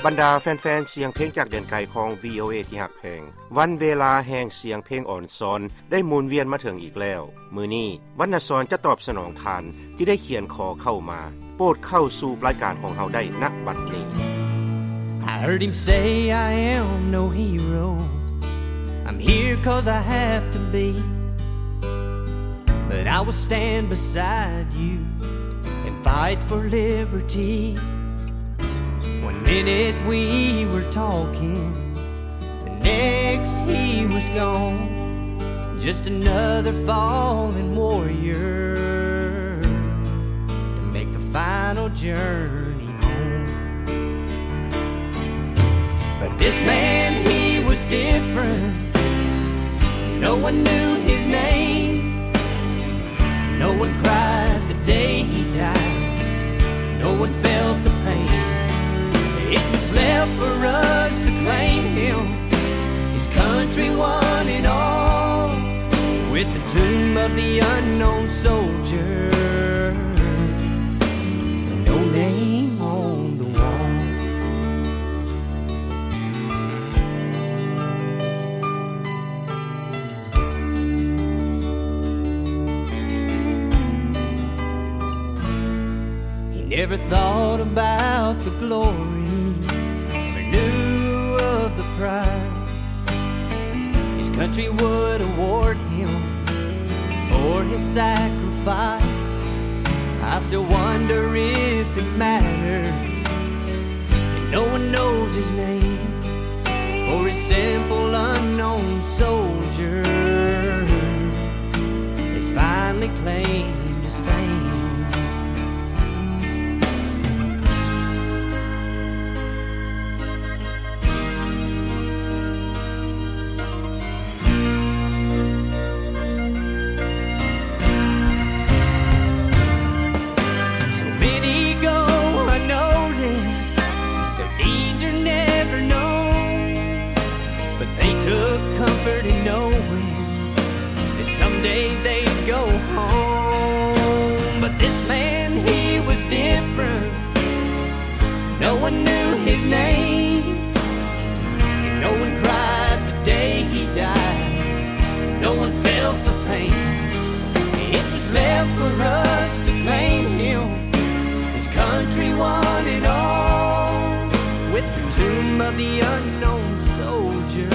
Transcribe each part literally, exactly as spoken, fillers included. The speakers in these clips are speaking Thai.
บรรดาแฟนๆเสียงเพลงจากแดนไกลของ วี โอ เอ ที่ฮักแพงวันเวลาแห่งเสียงเพลงอ่อนซ้อนได้หมุนเวียนมาถึงอีกแล้วมื้อนี้วรรณสรจะตอบสนองทานที่ได้เขียนขอเข้ามาโปรดเข้าสู่รายการของเฮาได้ณบัดนี้ I heard him say I am no hero I'm here cause I have to be But I will stand beside you and fight for liberty One minute we were talking The next he was gone Just another fallen warrior To make the final journey home But this man, he was different No one knew his name No one cried the day he died No one felt the pain It was left for us to claim him His country won it all With the tomb of the unknown soldier And no name on the wall He never thought about the glory Never knew of the pride His country would award him For his sacrifice I still wonder if it matters And no one knows his name For his simple unknown soldier Has finally claimed his fame Comfort in knowing that someday they'd go home But this man, he was different No one knew his name And no one cried the day he died No one felt the pain It was left for us to claim him His country won it all With the tomb of the unknown soldier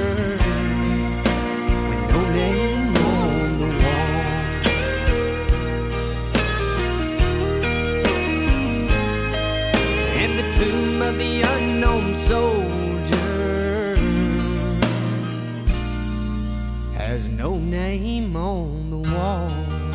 The unknown soldier has no name on the wall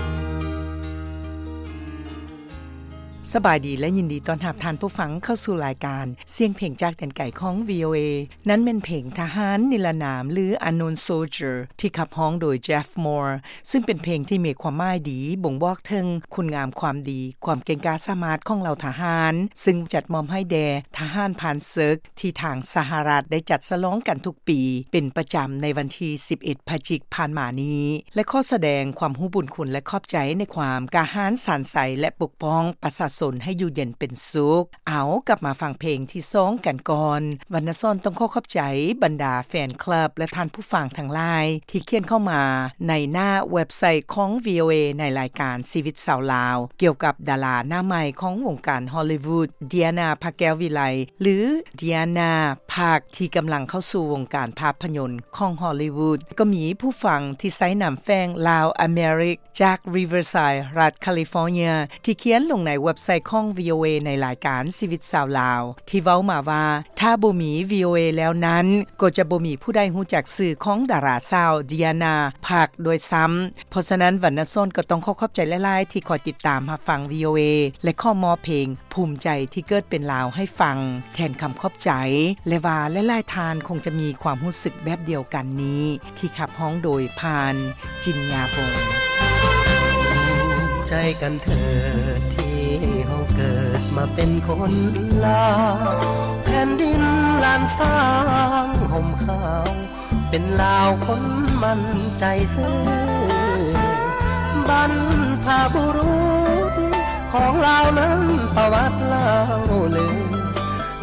สบายดีและยินดีต้อนรับท่านผู้ฟังเข้าสู่รายการเสียงเพลงจากแดนไกลของ วี โอ เอ นั้นเป็นเพลงทหารนิรนามหรือ Unknown Soldier ที่ขับร้องโดย Jeff Moore ซึ่งเป็นเพลงที่มีความหมายดีบ่งบอกถึงคุณงามความดีความเก่งกาจสามารถของเหล่าทหารซึ่งจัดมอบให้แด่ทหารผ่านศึกที่ทางสหรัฐได้จัดฉลองกันทุกปีเป็นประจำในวันที่สิบเอ็ดพฤศจิกายนผ่านมานี้และขอแสดงความรู้บุญคุณและขอบใจในความกล้าหาญสานใสและปกป้องประชาชนให้อยู่เย็นเป็นสุขเอากลับมาฟังเพลงที่สองกันก่อนวรรณสรต้องขอขอบใจบรรดาแฟนคลับและท่านผู้ฟังทั้งหลายที่เขียนเข้ามาในหน้าเว็บไซต์ของ วี โอ เอ ในรายการชีวิตชาวลาวเกี่ยวกับดาราหน้าใหม่ของวงการฮอลลีวูดเดียนาภาคแก้ววิไลหรือเดียนาภาคที่กำลังเข้าสู่วงการภาพยนตร์ของฮอลลีวูดก็มีผู้ฟังที่ใช้นามแฝงลาวอเมริกจาก Riverside รัฐแคลิฟอร์เนียที่เขียนลงในเว็บไซต์ของ วี โอ เอ ในรายการชีวิตชาวลาวที่เว้ามาว่าถ้าบ่มี วี โอ เอ แล้วนั้นก็จะบ่มีผู้ใดรู้จักชื่อของดาราสาวเดียนาภาคโดยซ้ำเพราะฉะนั้นวรรณสรก็ต้องขอขอบใจหลายๆที่คอยติดตามรับฟัง วี โอ เอ และข้อมอเพลงภูมิใจที่เกิดเป็นลาวให้ฟังแทนคำขอบใจและว่าหลายๆทานคงจะมีความรู้สึกแบบเดียวกันนี้ที่ขับร้องโดยพานจินยาพงษ์ใจกันเถิดที่เฮาเกิดมาเป็นคนลาวแผ่นดินลานสร้างห่มขาวเป็นลาวคนมั่นใจซื่อบรรพบุรุษของลาวนั้นประวัติเล่าลือนำพา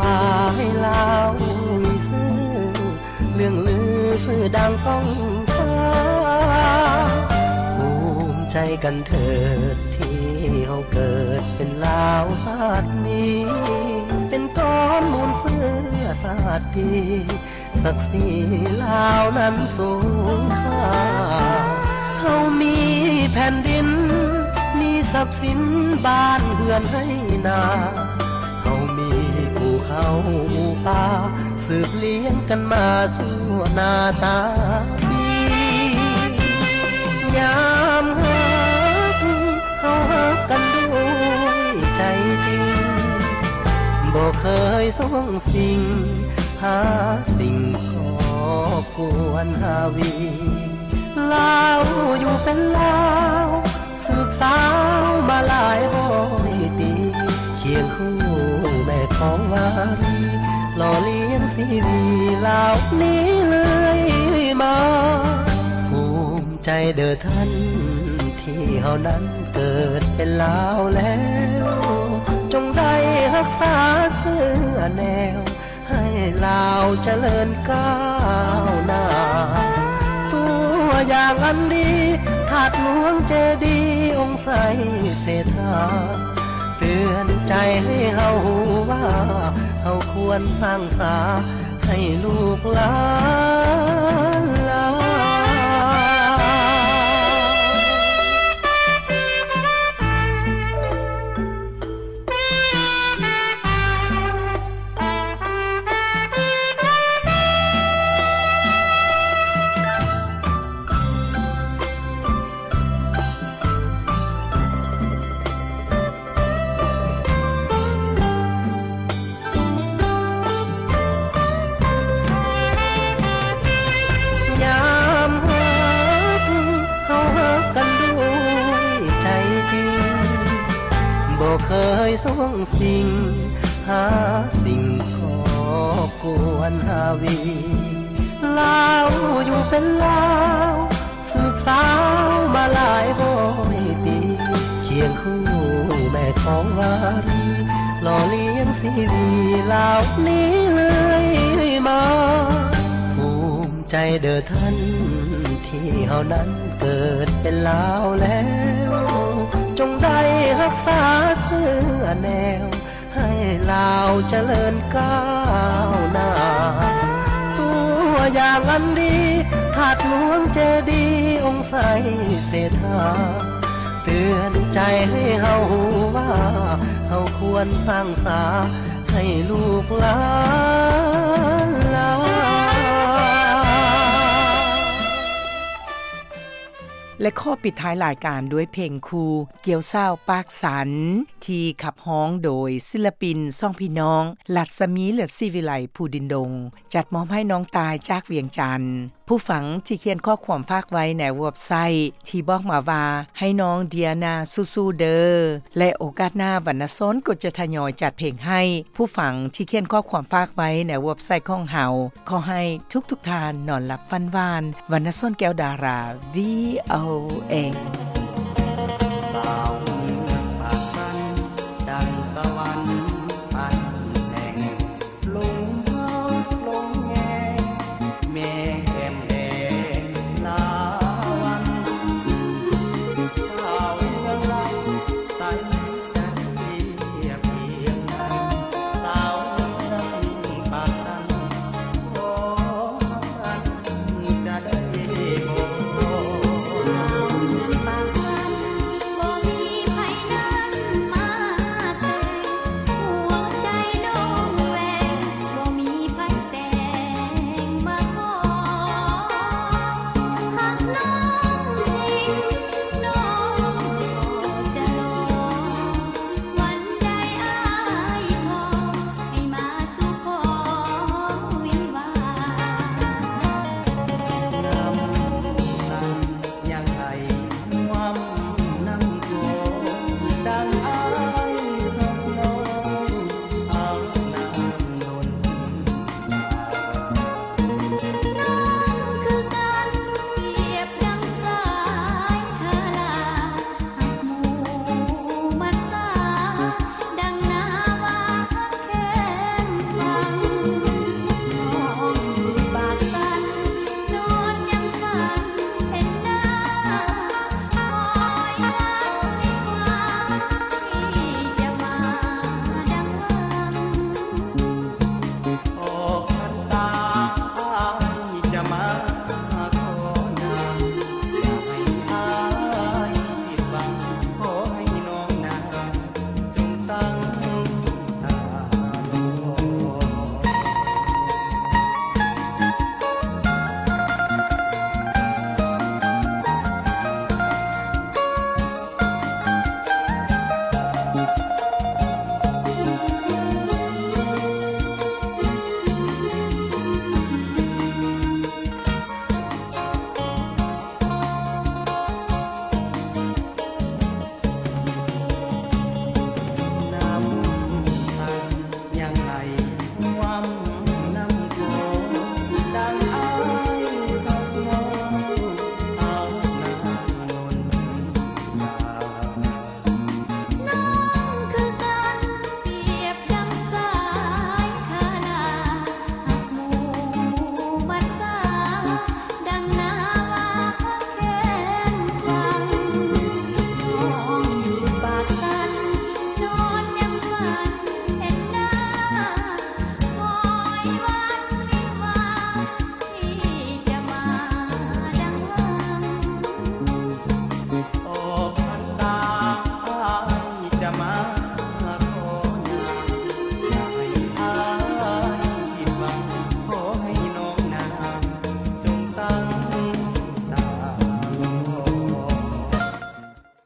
ให้ลาวมีชื่อเรื่องลือชื่อดังต้องฟ้าภูมิใจกันเถิดที่เฮาเกิดเป็นลาวชาตินี้เป็นก้อนมูลเสื้อชาติพี่ศักดิ์ศรีลาวนั้นสูงค่าเฮามีแผ่นดินมีทรัพย์สินบ้านเรือนให้นาเฮามีภูเขาภูป่าสืบเลี้ยงกันมาสู่หน้าตาดียามฮักเฮาฮักกันด้วยใจจริงบ่เคยส่งสิ่งหาสิ่งก่อกวนหาวีลาวอยู่เป็นลาวสืบสาวมาหลายร้อยปีเคียงคู่แม่ของวารีหล่อเลี้ยงสีวีลาวนี้เลยมาภูมิใจเด้อท่านที่เฮานั้นเกิดเป็นลาวแล้วจงได้รักษาเสื้อแนวให้ลาวเจริญก้าวหน้าตัวอย่างอันดีถาดหลวงเจดีย์องค์ใสเศรษฐาเตือนใจให้เฮาว่าเฮาควรสร้างสาให้ลูกหลานลาเคยส่งสิ่งหาสิ่งขอกวนหาวีลาวอยู่เป็นลาวสืบสาวมาหลายร้อยปีเคียงคู่แม่ของวารีหล่อเลี้ยงสีวีลาวนี้เลยมาภูมิใจเด้อท่านที่เฮานั้นเกิดเป็นลาวแล้วจงได้รักษาเสื้อแนวให้ลาวเจริญก้าวหน้าตัวอย่างอันดีถาดหลวงเจดีย์องค์ใสเศรษฐาเตือนใจให้เฮาว่าเฮาควรสร้างสาให้ลูกหลานลาและข้อปิดท้ายรายการด้วยเพลงคูเกี่ยวเศร้าปากสันที่ขับฮ้องโดยศิลปินซ่องพี่น้องลัดสมีเหลือศิวิไลภูดินดงจัดมอบให้น้องตายจากเวียงจันทน์ผู้ฝังที่เขียนข้อความฝากไว้ในเว็บไซต์ที่บอกมาว่าให้น้องเดียนาสู้ๆเดอและโอกาสหน้าวันนะซ้อนก็จะทยอยจัดเพลงให้ผู้ฝังที่เขียนข้อความฝากไว้ในเว็บไซต์ของเฮาขอให้ทุกๆทานนอนหลับฝันหวานวันนะซ้อนแก้วดารา วี โอ เอ